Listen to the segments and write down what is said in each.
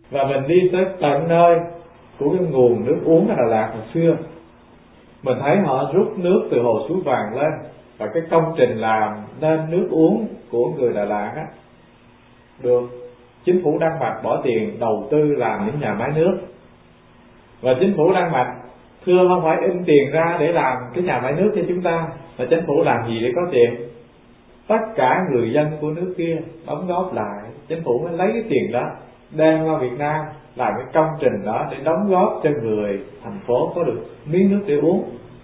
Và mình đi tới tận nơi của cái nguồn nước uống ở Đà Lạt hồi xưa, mình thấy họ rút nước từ hồ Suối Vàng lên, và cái công trình làm nên nước uống của người Đà Lạt á, được chính phủ Đan Mạch bỏ tiền đầu tư làm những nhà máy nước. Và chính phủ Đan Mạch thưa không phải in tiền ra để làm cái nhà máy nước cho chúng ta, mà chính phủ làm gì để có tiền? Tất cả người dân của nước kia đóng góp lại, chính phủ mới lấy cái tiền đó đem qua Việt Nam làm cái công trình đó để đóng góp cho người thành phố có được miếng nước để uống.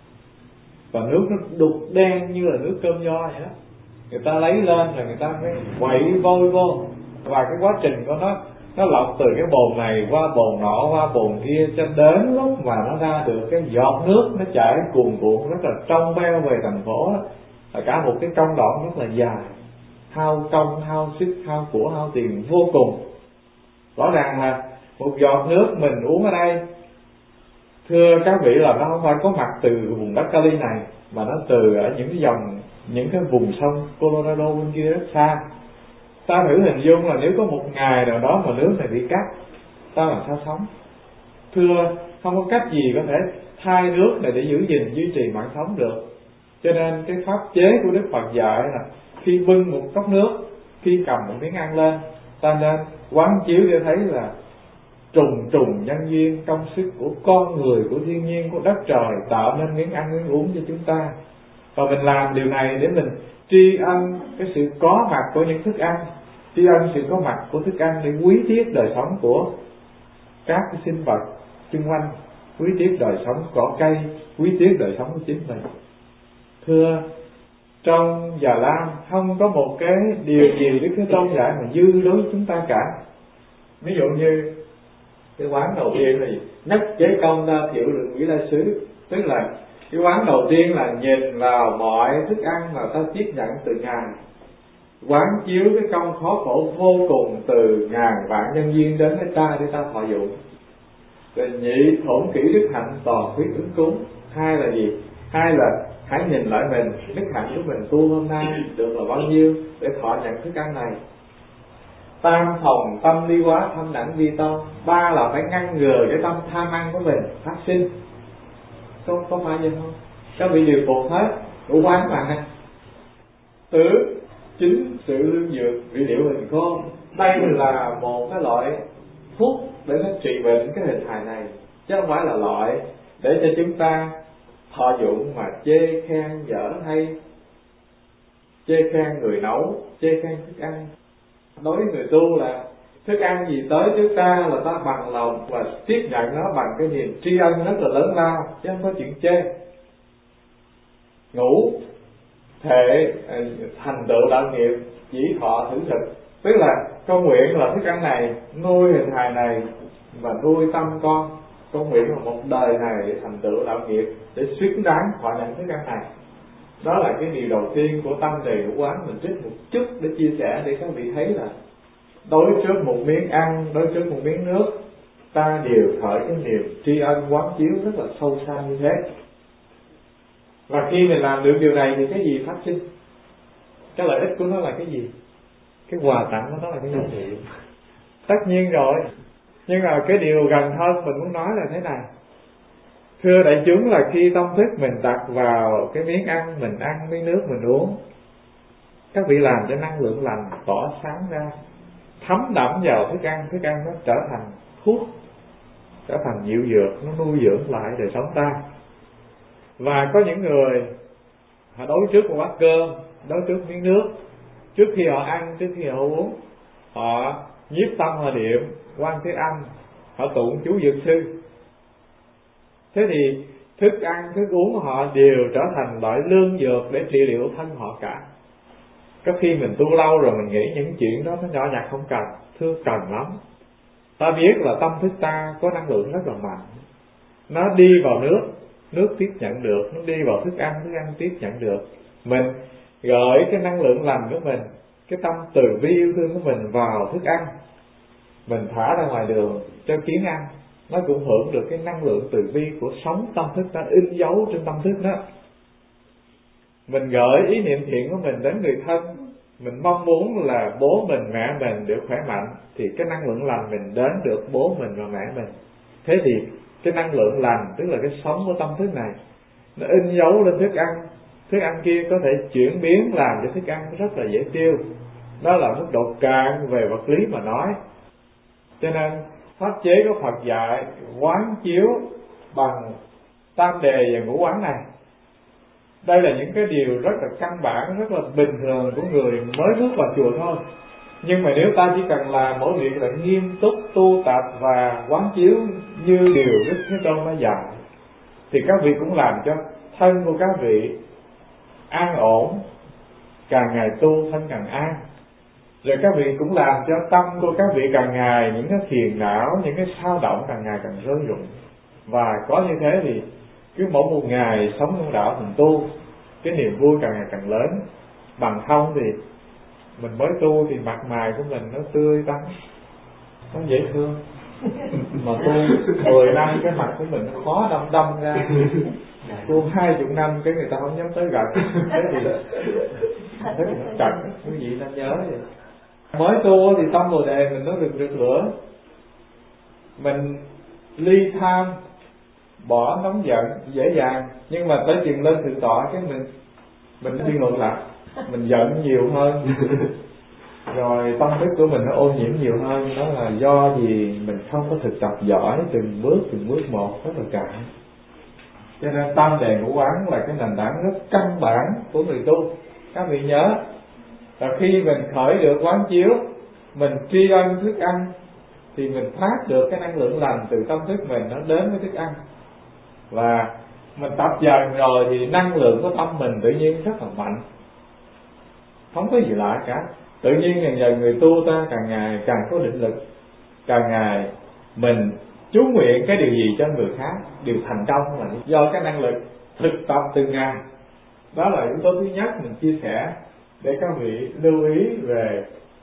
Và nước nó đục đen như là nước cơm nho vậy đó. Người ta lấy lên rồi người ta mới quậy vôi vô, và cái quá trình của nó lọc từ cái bồn này qua bồn nọ qua bồn kia, cho đến lúc mà nó ra được cái giọt nước nó chảy cuồn cuộn rất là trong veo về thành phố đó. Là cả một cái công đoạn rất là dài, hao công, hao sức, hao của, hao tiền vô cùng. Rõ ràng là một giọt nước mình uống ở đây, thưa các vị, là nó không phải có mặt từ vùng đất Cali này, mà nó từ ở những cái dòng, những cái vùng sông Colorado bên kia rất xa. Ta thử hình dung là nếu có một ngày nào đó mà nước này bị cắt, ta làm sao sống? Thưa, không có cách gì có thể thay nước này để giữ gìn, duy trì mạng sống được. Cho nên cái pháp chế của Đức Phật dạy là khi bưng một cốc nước, khi cầm một miếng ăn lên, ta nên quán chiếu để thấy là trùng trùng nhân duyên, công sức của con người, của thiên nhiên, của đất trời tạo nên miếng ăn miếng uống cho chúng ta. Và mình làm điều này để mình tri ân cái sự có mặt của những thức ăn, tri ân sự có mặt của thức ăn để quý tiếc đời sống của các cái sinh vật xung quanh, quý tiếc đời sống cỏ cây, quý tiếc đời sống của chính mình. Thưa, trong Già Lam không có một cái điều gì Đức Thế Tôn dạy mà dư đối với chúng ta cả. Ví dụ như cái quán đầu tiên là nhất chế công đa thiệu lượng vĩ đại xứ, tức là cái quán đầu tiên là nhìn vào mọi thức ăn mà ta tiếp nhận từ Ngài, quán chiếu cái công khó khổ vô cùng từ ngàn vạn nhân duyên đến với ta để ta thọ dụng. Rồi nhị thổn kỹ đức hạnh toàn quyết ứng cúng. Hai là gì? Hai là hãy nhìn lại mình, đức hạnh của mình tu hôm nay được là bao nhiêu để thọ nhận thức ăn này. Tam phòng tâm ly quá thâm đẳng vi tông. Ba là phải ngăn ngừa cái tâm tham ăn của mình phát sinh. Có phải vậy không? Các vị điều phục hết đủ quán mà. Tứ, chính sự lương dược vị liệu hình khôn. Đây là một cái loại thuốc để nó trị bệnh cái hình hài này, chứ không phải là loại để cho chúng ta thọ dụng mà chê khen dở hay, chê khen người nấu, chê khen thức ăn. Đối với người tu là thức ăn gì tới trước ta là ta bằng lòng và tiếp nhận nó bằng cái niềm tri ân rất là lớn lao, chứ không có chuyện chê. Ngủ thể thành tựu đạo nghiệp chỉ thọ thử thực, tức là con nguyện là thức ăn này nuôi hình hài này và nuôi tâm con nguyện là một đời này để thành tựu đạo nghiệp, để xứng đáng thọ nhận thức ăn này. Đó là cái điều đầu tiên của tâm trì của quán. Mình trích một chút để chia sẻ để các vị thấy là đối trước một miếng ăn, đối trước một miếng nước, ta đều khởi cái niềm tri ân quán chiếu rất là sâu xa như thế. Và khi mình làm được điều này thì cái gì phát sinh? Cái lợi ích của nó là cái gì? Cái quà tặng của nó là cái gì? Tất nhiên rồi. Nhưng mà cái điều gần hơn mình muốn nói là thế này. Thưa đại chúng, là khi tâm thức mình đặt vào cái miếng ăn, mình ăn miếng nước mình uống, các vị làm cho năng lượng lành tỏa sáng ra, thấm đẫm vào thức ăn nó trở thành thuốc, trở thành dịu dược, nó nuôi dưỡng lại đời sống ta. Và có những người họ đối trước một bát cơm, đối trước miếng nước, trước khi họ ăn, trước khi họ uống, họ nhiếp tâm họ niệm Quan Thế Âm, họ tụng chú Dược Sư. Thế thì thức ăn, thức uống của họ đều trở thành loại lương dược để trị liệu thân họ cả. Có khi mình tu lâu rồi mình nghĩ những chuyện đó nó nhỏ nhặt không cần. Thưa, cần lắm. Ta biết là tâm thức ta có năng lượng rất là mạnh. Nó đi vào nước tiếp nhận được. Nó đi vào thức ăn tiếp nhận được. Mình gửi cái năng lượng lành của mình, cái tâm từ bi yêu thương của mình vào thức ăn, mình thả ra ngoài đường cho kiến ăn, nó cũng hưởng được cái năng lượng từ bi của sống tâm thức ta in dấu trên tâm thức đó. Mình gửi ý niệm thiện của mình đến người thân, mình mong muốn là bố mình mẹ mình được khỏe mạnh, thì cái năng lượng lành mình đến được bố mình và mẹ mình. Thế thì cái năng lượng lành, tức là cái sống của tâm thức này, nó in dấu lên thức ăn kia có thể chuyển biến làm cho thức ăn rất là dễ tiêu. Đó là mức độ cạn về vật lý mà nói. Cho nên pháp chế của Phật dạy quán chiếu bằng tam đề và ngũ quán này. Đây là những cái điều rất là căn bản, rất là bình thường của người mới bước vào chùa thôi. Nhưng mà nếu ta chỉ cần làm mỗi việc là nghiêm túc tu tập và quán chiếu như điều Đức Thế Tôn đã dạy, thì các vị cũng làm cho thân của các vị an ổn, càng ngày tu thân càng an. Rồi các vị cũng làm cho tâm của các vị càng ngày những cái phiền não, những cái sao động càng ngày càng rơi rụng. Và có như thế thì cứ mỗi một ngày sống trong đạo mình tu, cái niềm vui càng ngày càng lớn. Bằng không thì mình mới tu thì mặt mày của mình nó tươi tắn, nó dễ thương. Mà tu 10 năm cái mặt của mình nó khó đâm ra. Tu 20 năm cái người ta không dám tới gần. Thế thì nó chặt, quý vị nên nhớ vậy. Mới tu thì tâm Bồ Đề mình nó rực lửa. Mình ly tham, bỏ nóng giận dễ dàng. Nhưng mà tới chừng lên thượng tọa cái mình đi ngược lại, mình giận nhiều hơn. Rồi tâm thức của mình nó ô nhiễm nhiều hơn. Đó là do gì mình không có thực tập giỏi từng bước một, rất là cạn. Cho nên tam đề ngũ quán là cái nền tảng rất căn bản của người tu. Các vị nhớ, và khi mình khởi được quán chiếu, mình tri ân thức ăn, thì mình phát được cái năng lượng lành từ tâm thức mình nó đến với thức ăn. Và mình tập dần rồi thì năng lượng của tâm mình tự nhiên rất là mạnh, không có gì lạ cả. Tự nhiên dần dần người tu ta càng ngày càng có định lực, càng ngày mình chú nguyện cái điều gì cho người khác đều thành công là do cái năng lực thực tập từng ngày. Đó là yếu tố thứ nhất mình chia sẻ để các vị lưu ý về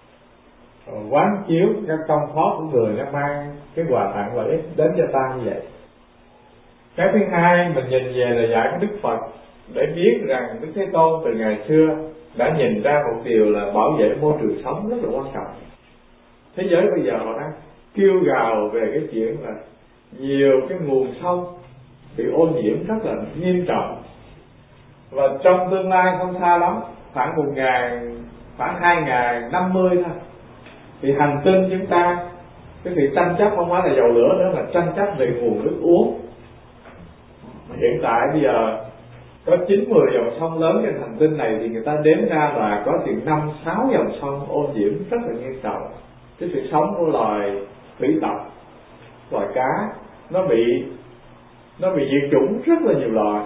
quán chiếu các công pháp của người nó mang cái quà tặng lợi ích đến cho ta như vậy. Cái thứ hai mình nhìn về là dạy của Đức Phật để biết rằng Đức Thế Tôn từ ngày xưa đã nhìn ra một điều là bảo vệ môi trường sống rất là quan trọng. Thế giới bây giờ họ đang kêu gào về cái chuyện là nhiều cái nguồn sông bị ô nhiễm rất là nghiêm trọng. Và trong tương lai không xa lắm, khoảng 2050 thôi, thì hành tinh chúng ta, cái việc tranh chấp không phải là dầu lửa nữa, mà tranh chấp về nguồn nước uống. Hiện tại bây giờ có 9-10 dòng sông lớn trên hành tinh này, thì người ta đếm ra là có chừng 5-6 dòng sông ô nhiễm rất là nghiêm trọng. Cái sự sống của loài thủy tộc, loài cá nó bị diệt chủng rất là nhiều loài.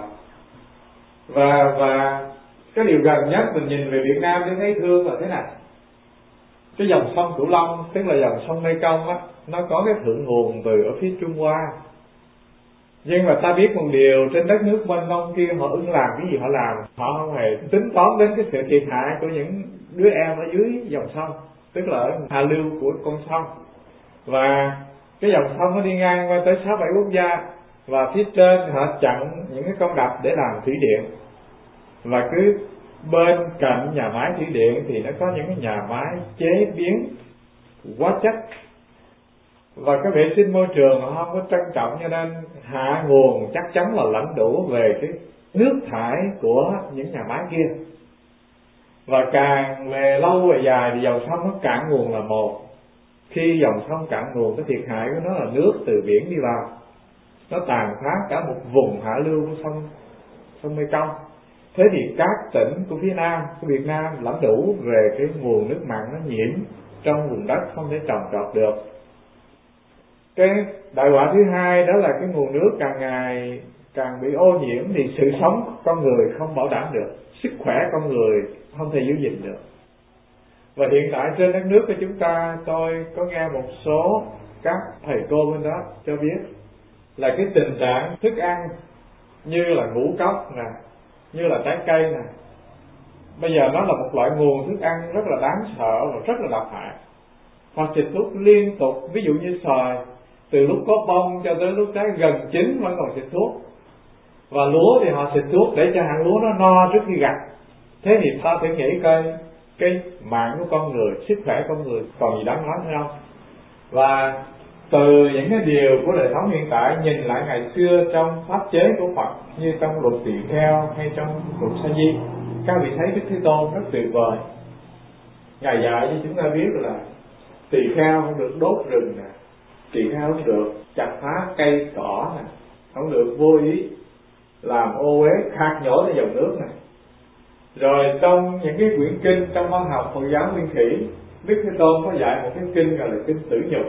Và cái điều gần nhất mình nhìn về Việt Nam để thấy thương là thế này. Cái dòng sông Cửu Long, tức là dòng sông Mekong á, nó có cái thượng nguồn từ ở phía Trung Hoa. Nhưng mà ta biết một điều, trên đất nước mênh mông kia họ ưng làm cái gì họ làm, họ không hề tính toán đến cái sự thiệt hại của những đứa em ở dưới dòng sông, tức là ở hạ lưu của con sông. Và cái dòng sông nó đi ngang qua tới 6-7 quốc gia, và phía trên họ chặn những cái con đập để làm thủy điện. Và cứ bên cạnh nhà máy thủy điện thì nó có những cái nhà máy chế biến hóa chất. Và cái vệ sinh môi trường họ không có trân trọng, cho nên hạ nguồn chắc chắn là lãnh đủ về cái nước thải của những nhà máy kia. Và càng về lâu về dài thì dòng sông nó cạn nguồn là một. Khi dòng sông cạn nguồn, cái thiệt hại của nó là nước từ biển đi vào, nó tàn phá cả một vùng hạ lưu của sông Mekong. Thế thì các tỉnh của phía Nam, của Việt Nam lãnh đủ về cái nguồn nước mặn nó nhiễm trong vùng đất, không thể trồng trọt được. Cái đại họa thứ hai đó là cái nguồn nước càng ngày càng bị ô nhiễm, thì sự sống con người không bảo đảm được, sức khỏe con người không thể giữ gìn được. Và hiện tại trên đất nước của chúng ta, tôi có nghe một số các thầy cô bên đó cho biết là cái tình trạng thức ăn như là ngũ cốc nè, như là trái cây nè, bây giờ nó là một loại nguồn thức ăn rất là đáng sợ và rất là độc hại. Họ xịt thuốc liên tục, ví dụ như xoài, từ lúc có bông cho tới lúc trái gần chín vẫn còn xịt thuốc. Và lúa thì họ xịt thuốc để cho hạt lúa nó no trước khi gặt. Thế thì ta thử nghĩ coi, cái mạng của con người, sức khỏe con người còn gì đáng nói nữa không? Và từ những cái điều của đời sống hiện tại nhìn lại ngày xưa trong pháp chế của Phật, như trong luật tỳ kheo hay trong luật sa di, các vị thấy Đức Thế Tôn rất tuyệt vời. Ngài dạy cho chúng ta biết là tỳ kheo không được đốt rừng nè, tỳ kheo không được chặt phá cây cỏ nè, không được vô ý làm ô uế khạc nhổในdòng nước này. Rồi trong những cái quyển kinh trong văn học Phật giáo Nguyên Thủy, Đức Thế Tôn có dạy một cái kinh gọi là kinh Tử Nhục.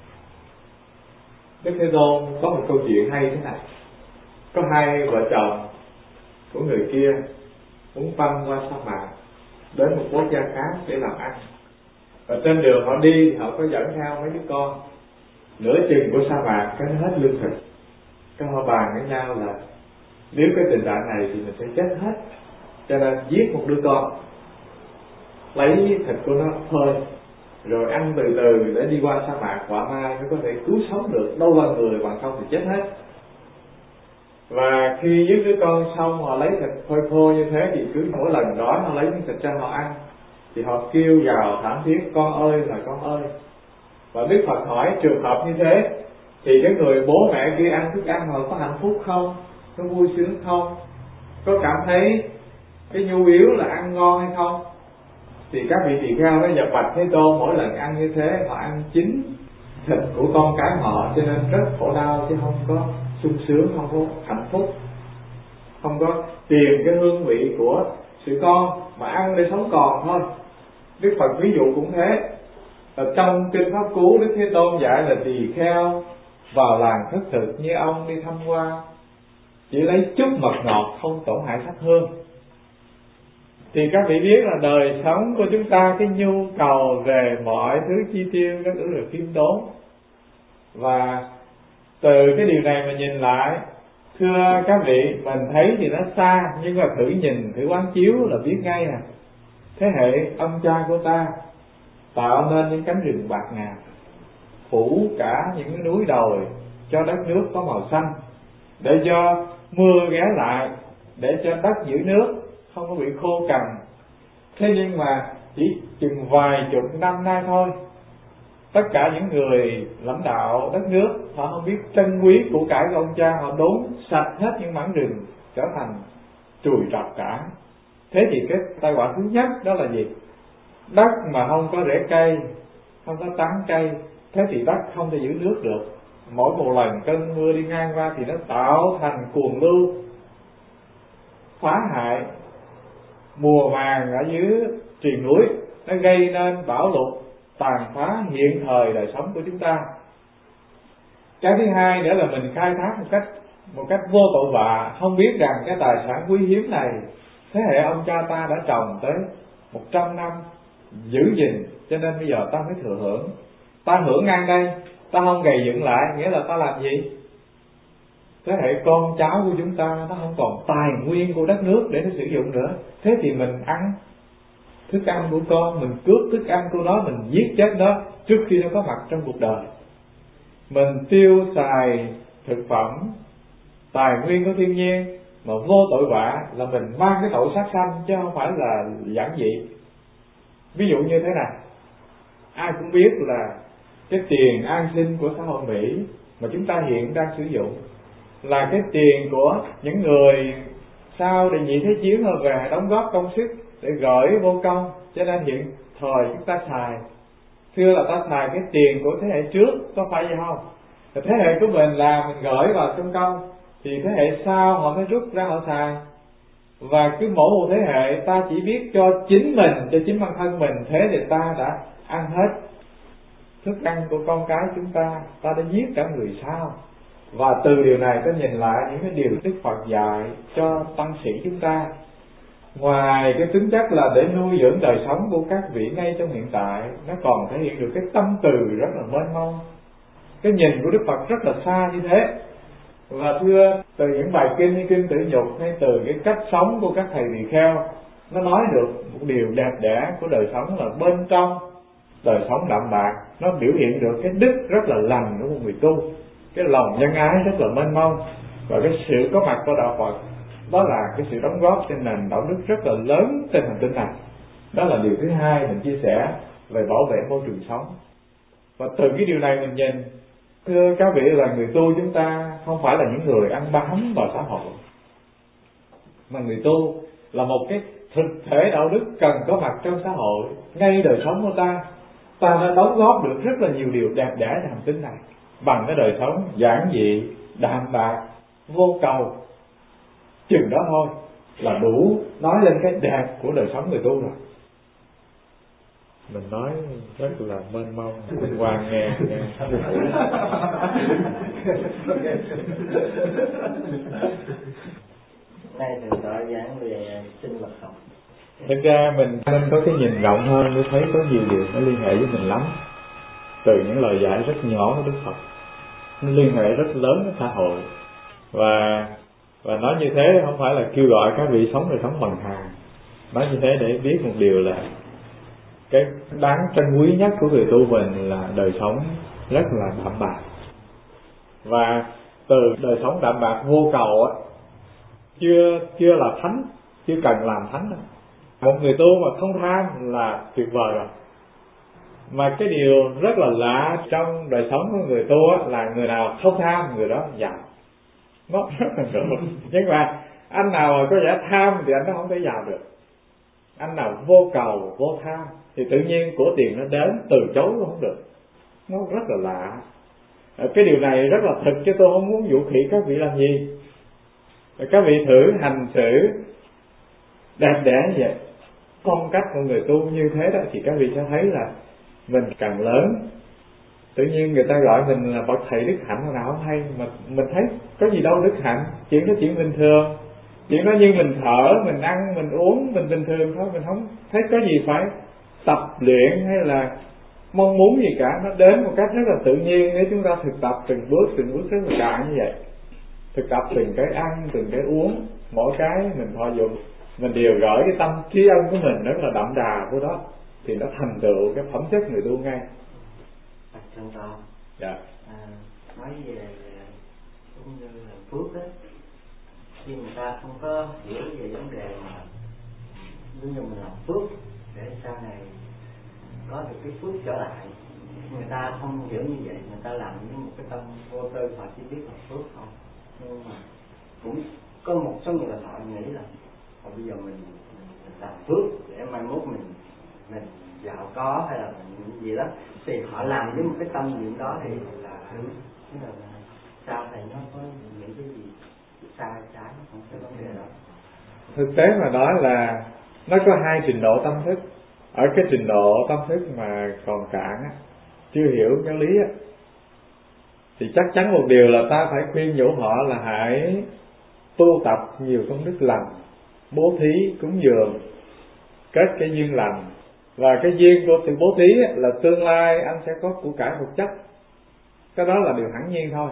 Đức Thế Tôn có một câu chuyện hay thế này: có hai vợ chồng của người kia muốn băng qua sa mạc đến một quốc gia khác để làm ăn, và trên đường họ đi thì họ có dẫn theo mấy đứa con. Nửa chừng của sa mạc cái nó hết lương thực, cái họ bàn với nhau là nếu cái tình trạng này thì mình sẽ chết hết, cho nên giết một đứa con, lấy thịt của nó thôi, rồi ăn từ từ để đi qua sa mạc quả mai mới có thể cứu sống được, đâu là người, bằng không thì chết hết. Và khi giết đứa con xong, họ lấy thịt phơi khô như thế, thì cứ mỗi lần đói họ lấy miếng thịt cho họ ăn, thì họ kêu gào thảm thiết: con ơi là con ơi. Và Đức Phật hỏi trường hợp như thế thì cái người bố mẹ kia ăn thức ăn họ có hạnh phúc không, có vui sướng không, có cảm thấy cái nhu yếu là ăn ngon hay không? Thì các vị tỳ kheo nó dập bạch Thế Tôn, mỗi lần ăn như thế họ ăn chính thịt của con cái họ, cho nên rất khổ đau chứ không có sung sướng, không có hạnh phúc, không có tìm cái hương vị của sự con mà ăn để sống còn thôi. Đức Phật ví dụ cũng thế. Ở trong kinh Pháp Cú, Đức Thế Tôn dạy là tỳ kheo vào làng khất thực như ông đi thăm quan, chỉ lấy chút mật ngọt không tổn hại sắc hương. Thì các vị biết là đời sống của chúng ta, cái nhu cầu về mọi thứ chi tiêu rất là khiêm tốn. Và từ cái điều này mà nhìn lại, thưa các vị, mình thấy thì nó xa, nhưng mà thử nhìn, thử quán chiếu là biết ngay nè. Thế hệ ông cha của ta tạo nên những cánh rừng bạc ngàn, phủ cả những cái núi đồi cho đất nước có màu xanh, để cho mưa ghé lại, để cho đất giữ nước không có bị khô cằn. Thế nhưng mà chỉ chừng vài chục năm nay thôi, tất cả những người lãnh đạo đất nước họ không biết trân quý của cải của ông cha, họ đốn sạch hết những mảng rừng trở thành chùi rọc cả. Thế thì cái tai họa thứ nhất đó là gì? Đất mà không có rễ cây, không có tán cây, thế thì đất không thể giữ nước được. Mỗi một lần cơn mưa đi ngang qua thì nó tạo thành cuồng lưu, phá hại mùa màng ở dưới triền núi, nó gây nên bão lụt, tàn phá hiện thời đời sống của chúng ta. Cái thứ hai nữa là mình khai thác một cách vô tội vạ, không biết rằng cái tài sản quý hiếm này thế hệ ông cha ta đã trồng tới 100 năm giữ gìn, cho nên bây giờ ta mới thừa hưởng. Ta hưởng ngang đây, ta không gầy dựng lại, nghĩa là ta làm gì? Thế hệ con cháu của chúng ta nó không còn tài nguyên của đất nước để nó sử dụng nữa. Thế thì mình ăn thức ăn của con, mình cướp thức ăn của nó, mình giết chết nó trước khi nó có mặt trong cuộc đời. Mình tiêu xài thực phẩm, tài nguyên của thiên nhiên mà vô tội vạ, là mình mang cái tội sát sanh chứ không phải là giản dị. Ví dụ như thế này, ai cũng biết là cái tiền an sinh của xã hội Mỹ mà chúng ta hiện đang sử dụng là cái tiền của những người sau Đệ Nhị Thế Chiến họ về đóng góp công sức để gửi vô công, cho nên hiện thời chúng ta xài. Thưa là ta xài cái tiền của thế hệ trước, có phải vậy không? Thế hệ của mình là mình gửi vào trong công, thì thế hệ sau họ mới rút ra họ xài. Và cứ mỗi một thế hệ ta chỉ biết cho chính mình, cho chính bản thân mình, thế thì ta đã ăn hết thức ăn của con cái chúng ta, ta đã giết cả người sau. Và từ điều này ta nhìn lại những cái điều Đức Phật dạy cho tăng sĩ chúng ta. Ngoài cái tính chất là để nuôi dưỡng đời sống của các vị ngay trong hiện tại, nó còn thể hiện được cái tâm từ rất là mênh mông. Cái nhìn của Đức Phật rất là xa như thế. Và thưa, từ những bài kinh như kinh Tử Nhục hay từ cái cách sống của các thầy tỳ kheo, nó nói được một điều đẹp đẽ của đời sống là bên trong đời sống đạm bạc, nó biểu hiện được cái đức rất là lành của một người tu, cái lòng nhân ái rất là mênh mông, và cái sự có mặt của đạo Phật đó là cái sự đóng góp trên nền đạo đức rất là lớn trên hành tinh này. Đó là điều thứ hai mình chia sẻ về bảo vệ môi trường sống. Và từ cái điều này mình nhìn, thưa các vị, là người tu chúng ta không phải là những người ăn bám vào xã hội, mà người tu là một cái thực thể đạo đức cần có mặt trong xã hội. Ngay đời sống của ta đã đóng góp được rất là nhiều điều đẹp đẽ trong hành tinh này bằng cái đời sống giản dị, đạm bạc, vô cầu. Chừng đó thôi là đủ nói lên cái đẹp của đời sống người tu rồi. Mình nói rất là mênh mông, Minh Quang nghe. Đây thì tọa giảng về sinh vật học. Thực ra mình nên có cái nhìn rộng hơn để thấy có nhiều điều nó liên hệ với mình lắm. Từ những lời dạy rất nhỏ của Đức Phật, nó liên hệ rất lớn với xã hội. Và nói như thế không phải là kêu gọi các vị sống đời sống bằng hàng. Nói như thế để biết một điều là cái đáng trân quý nhất của người tu mình là đời sống rất là đạm bạc. Và từ đời sống đạm bạc vô cầu á, chưa là thánh, chưa cần làm thánh đâu. Một người tu mà không tham là tuyệt vời rồi. Mà cái điều rất là lạ trong đời sống của người tu á, là người nào không tham người đó giàu. Nó rất là được. Nhưng mà anh nào mà có vẻ tham thì anh nó không thể giàu được. Anh nào vô cầu, vô tham thì tự nhiên của tiền nó đến, từ chối cũng không được. Nó rất là lạ. Cái điều này rất là thực, chứ tôi không muốn dụ khỉ các vị làm gì. Các vị thử hành xử đẹp đẽ như vậy, phong cách của người tu như thế đó, thì các vị sẽ thấy là mình càng lớn, tự nhiên người ta gọi mình là bậc thầy đức hạnh nào không hay, mà mình thấy có gì đâu đức hạnh, chuyện đó chuyện bình thường, chuyện đó như mình thở, mình ăn, mình uống, mình bình thường thôi, mình không thấy có gì phải tập luyện hay là mong muốn gì cả. Nó đến một cách rất là tự nhiên nếu chúng ta thực tập từng bước rất là cạn như vậy, thực tập từng cái ăn, từng cái uống, mỗi cái mình thọ dụng, mình đều gửi cái tâm trí ân của mình rất là đậm đà của đó, thì nó thành tựu cái phẩm chất người tu ngay. Trân to. Dạ. Nói về cũng như là phước đó, khi người ta không có hiểu về vấn đề mà giống như mình làm phước để sau này có được cái phước trở lại, người ta không hiểu như vậy, người ta làm với một cái tâm vô tư, họ chỉ biết là phước không. Nhưng mà cũng có một số người họ nghĩ là bây giờ mình làm phước để mai mốt mình giàu có hay là mình gì đó, thì họ làm với một cái tâm niệm đó thì là sao thầy nó có những cái gì sai trái không phải vấn đề đó. Thực tế mà nói là nó có hai trình độ tâm thức. Ở cái trình độ tâm thức mà còn cạn á, chưa hiểu giáo lý á, thì chắc chắn một điều là ta phải khuyên nhủ họ là hãy tu tập nhiều công đức lành, bố thí, cúng dường, kết cái duyên lành. Và cái duyên của sự bố thí là tương lai anh sẽ có của cải vật chất. Cái đó là điều hẳn nhiên thôi.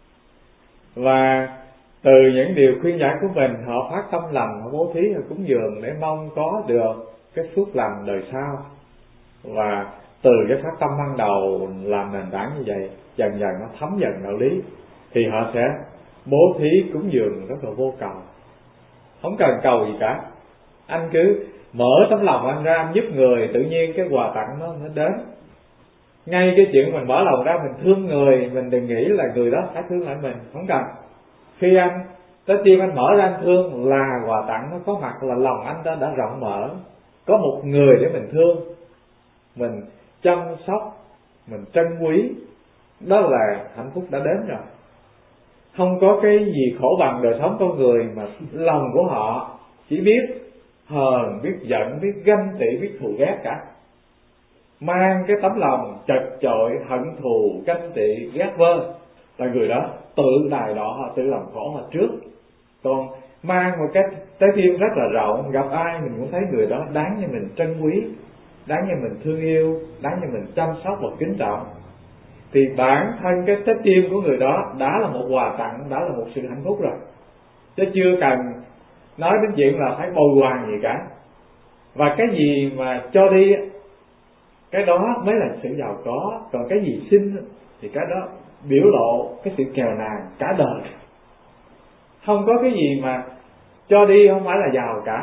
Và từ những điều khuyên giải của mình, họ phát tâm lành, họ bố thí, họ cúng dường để mong có được cái phước lành đời sau. Và từ cái phát tâm ban đầu làm nền tảng như vậy, dần dần nó thấm dần đạo lý, thì họ sẽ bố thí cúng dường rất là vô cầu, không cần cầu gì cả. Anh cứ mở tấm lòng anh ra, anh giúp người, tự nhiên cái quà tặng nó đến. Ngay cái chuyện mình mở lòng ra, mình thương người, mình đừng nghĩ là người đó phải thương lại mình, không cần. Khi anh trái tim anh mở ra anh thương là quà tặng nó có mặt, là lòng anh đã rộng mở, có một người để mình thương, mình chăm sóc, mình trân quý, đó là hạnh phúc đã đến rồi. Không có cái gì khổ bằng đời sống con người mà lòng của họ chỉ biết hờn, biết giận, biết ganh tị, biết thù ghét cả. Mang cái tấm lòng chật chội, hận thù, ganh tị, ghét vơ là người đó tự đài đọ họ, tự làm khổ họ trước. Còn mang một cái trái tim rất là rộng, gặp ai mình cũng thấy người đó đáng cho mình trân quý, đáng cho mình thương yêu, đáng cho mình chăm sóc và kính trọng, thì bản thân cái trái tim của người đó đã là một quà tặng, đã là một sự hạnh phúc rồi, chứ chưa cần nói đến chuyện là phải bồi hoàn gì cả. Và cái gì mà cho đi, cái đó mới là sự giàu có. Còn cái gì xin thì cái đó biểu lộ cái sự nghèo nàn cả đời. Không có cái gì mà cho đi không phải là giàu cả.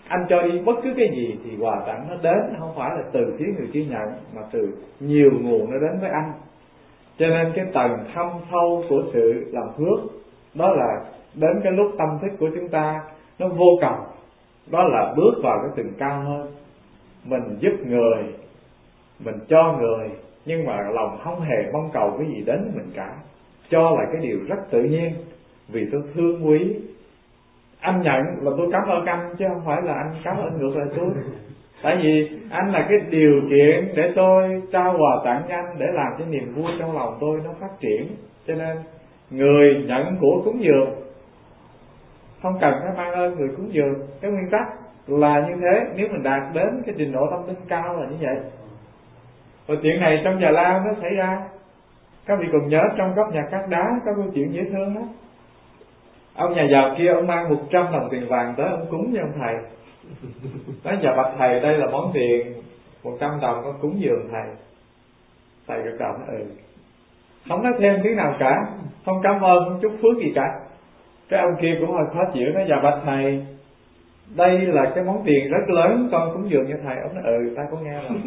Anh cho đi bất cứ cái gì thì quà tặng nó đến không phải là từ phía người kia nhận, mà từ nhiều nguồn nó đến với anh. Cho nên cái tầng thâm sâu của sự làm phước đó là đến cái lúc tâm thức của chúng ta nó vô cầu, đó là bước vào cái tầng cao hơn. Mình giúp người, mình cho người, nhưng mà lòng không hề mong cầu cái gì đến với mình cả, cho là cái điều rất tự nhiên, vì tôi thương quý. Anh nhận là tôi cảm ơn anh, chứ không phải là anh cảm ơn ngược lại tôi. Tại vì anh là cái điều kiện để tôi trao quà tặng cho anh, để làm cho niềm vui trong lòng tôi nó phát triển. Cho nên người nhận của cúng dường không cần phải mang ơn người cúng dường. Cái nguyên tắc là như thế. Nếu mình đạt đến cái trình độ tâm linh cao là như vậy. Và chuyện này trong Già Lam nó xảy ra. Các vị còn nhớ trong góc nhà cát đá có câu chuyện dễ thương đó. Ông nhà giàu kia ông mang 100 đồng tiền vàng tới ông cúng cho ông thầy. Nói dạ bạch thầy, đây là món tiền 100 đồng con cúng dường thầy. Thầy gật đầu nói không nói thêm tiếng nào cả, không cảm ơn, không chúc phước gì cả. Cái ông kia cũng hơi khó chịu, nói dạ bạch thầy, đây là cái món tiền rất lớn con cúng dường cho thầy. Ông nói ta có nghe rồi.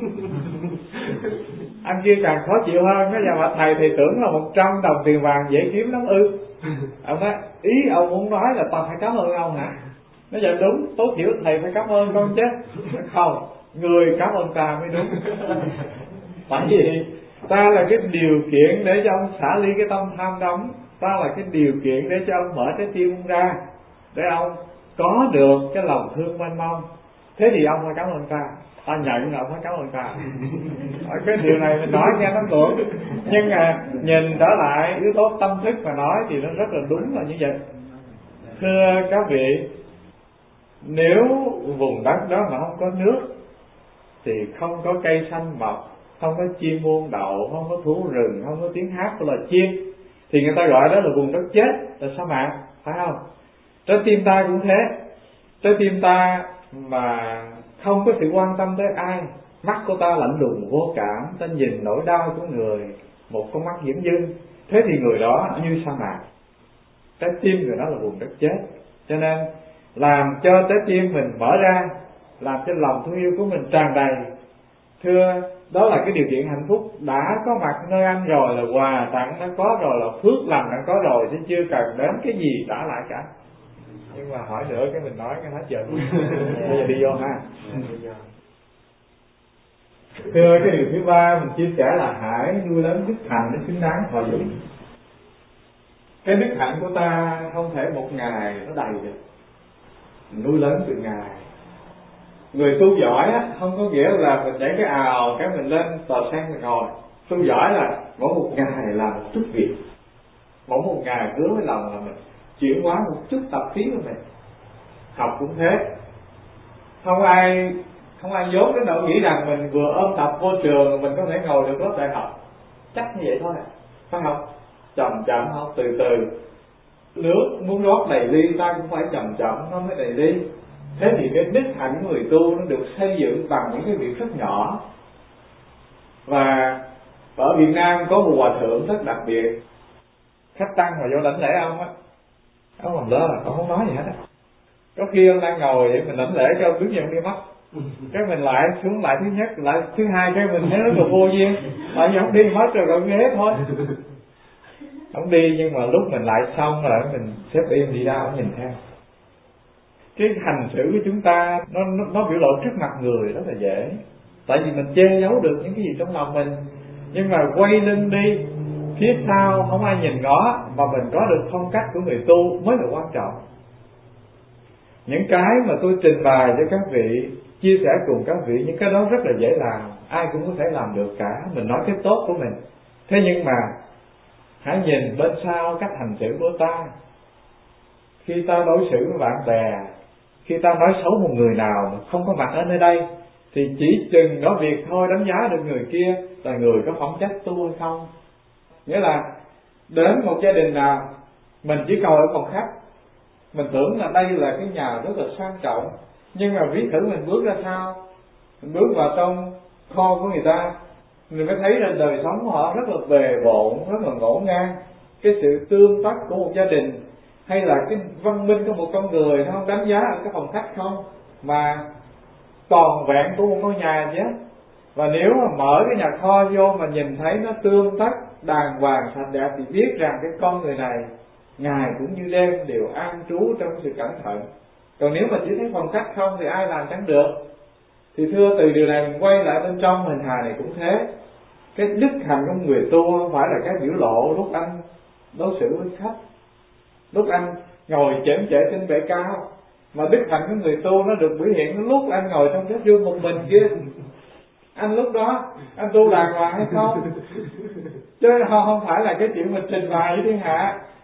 Anh kia càng khó chịu hơn, nói dạ bạch thầy, thì tưởng là 100 đồng tiền vàng dễ kiếm lắm ư. Ông nói ý ông muốn nói là ta phải cảm ơn ông hả? Nói dạ đúng, tối thiểu thầy phải cảm ơn con chứ. Nói không, người cảm ơn ta mới đúng. Tại vì ta là cái điều kiện để cho ông xả ly cái tâm tham đắm, ta là cái điều kiện để cho ông mở trái tim ông ra, để ông có được cái lòng thương mênh mông. Thế thì ông phải cảm ơn ta. Ta nhận là ông phải cảm ơn ta. Cái điều này mình nói nghe nó ngược, nhưng mà nhìn trở lại yếu tố tâm thức mà nói thì nó rất là đúng là như vậy. Thưa các vị, nếu vùng đất đó mà không có nước thì không có cây xanh mọc, không có chim muôn đậu, không có thú rừng, không có tiếng hát của loài chim, thì người ta gọi đó là vùng đất chết, là sa mạc, phải không? Trái tim ta cũng thế. Trái tim ta mà không có sự quan tâm tới ai, mắt của ta lạnh lùng vô cảm, ta nhìn nỗi đau của người một con mắt dửng dưng, thế thì người đó như sa mạc. Trái tim người đó là vùng đất chết. Cho nên làm cho trái tim mình mở ra, làm cho lòng thương yêu của mình tràn đầy. Thưa, đó là cái điều kiện hạnh phúc đã có mặt nơi anh rồi, là quà tặng đã có rồi, là phước lành đã có rồi, chứ chưa cần đến cái gì trả lại cả. Nhưng mà hỏi nữa cái mình nói cái hết giờ. Bây giờ đi vô ha. Thưa, cái điều thứ ba mình chia sẻ là hãy nuôi lớn đức hạnh để xứng đáng thọ dụng. Cái đức hạnh của ta không thể một ngày nó đầy được, nuôi lớn từ ngày. Người tu giỏi á, không có nghĩa là mình nhảy cái ào cái mình lên tòa sen mình ngồi. Tu giỏi là mỗi một ngày làm một chút việc, mỗi một ngày hứa với lòng là mình chuyển hóa một chút tập khí của mình. Học cũng thế, không ai dốt đến nỗi nghĩ rằng mình vừa ôm tập vô trường mình có thể ngồi được lớp đại học. Chắc như vậy thôi, phải không? Chậm chậm học từ từ. Nước muốn rót đầy ly ta cũng phải chậm chậm nó mới đầy ly. Thế thì cái đức hạnh của người tu nó được xây dựng bằng những cái việc rất nhỏ. Và ở Việt Nam có một hòa thượng rất đặc biệt. Khách tăng mà vô lãnh lễ ông á, ông làm lơ là ông không nói gì hết á. Có khi ông đang ngồi vậy mình lãnh lễ cho ông đứng dậy đi mất. Cái mình lại xuống lại thứ nhất, lại thứ hai, cái mình thấy nó còn vô duyên. Tại vì ông đi mất rồi còn ghế thôi. Ông đi nhưng mà lúc mình lại xong rồi mình xếp im đi ra, ông nhìn theo. Cái hành xử của chúng ta nó biểu lộ trước mặt người rất là dễ, tại vì mình che giấu được những cái gì trong lòng mình. Nhưng mà quay lưng đi, phía sau không ai nhìn ngó, mà mình có được phong cách của người tu mới là quan trọng. Những cái mà tôi trình bày cho các vị, chia sẻ cùng các vị, những cái đó rất là dễ làm, ai cũng có thể làm được cả. Mình nói cái tốt của mình. Thế nhưng mà hãy nhìn bên sau cách hành xử của ta. Khi ta đối xử với bạn bè, khi ta nói xấu một người nào mà không có mặt ở nơi đây, thì chỉ chừng có việc thôi đánh giá được người kia là người có phẩm chất tu hay không. Nghĩa là đến một gia đình nào, mình chỉ ngồi ở phòng khách, mình tưởng là đây là cái nhà rất là sang trọng, nhưng mà ví thử mình bước ra sau, mình bước vào trong kho của người ta, mình mới thấy là đời sống của họ rất là bề bộn, rất là ngổn ngang. Cái sự tương tác của một gia đình hay là cái văn minh của một con người nó không đánh giá ở cái phòng khách không, mà toàn vẹn của một ngôi nhà chứ. Và nếu mà mở cái nhà kho vô mà nhìn thấy nó tươm tất đàng hoàng sạch đẹp thì biết rằng cái con người này ngày cũng như đêm đều an trú trong sự cẩn thận. Còn nếu mà chỉ thấy phòng khách không thì ai làm chẳng được. Thì thưa, từ điều này mình quay lại bên trong hình hài này cũng thế. Cái đức hạnh của người tu không phải là cái biểu lộ lúc anh đối xử với khách, lúc anh ngồi chễm chệ trên bệ cao, mà đức hạnh của người tu nó được biểu hiện lúc anh ngồi trong cái rương một mình kia. Anh lúc đó anh tu đàng hoàng hay không? Chứ không phải là cái chuyện mình trình bày với thiên hạ.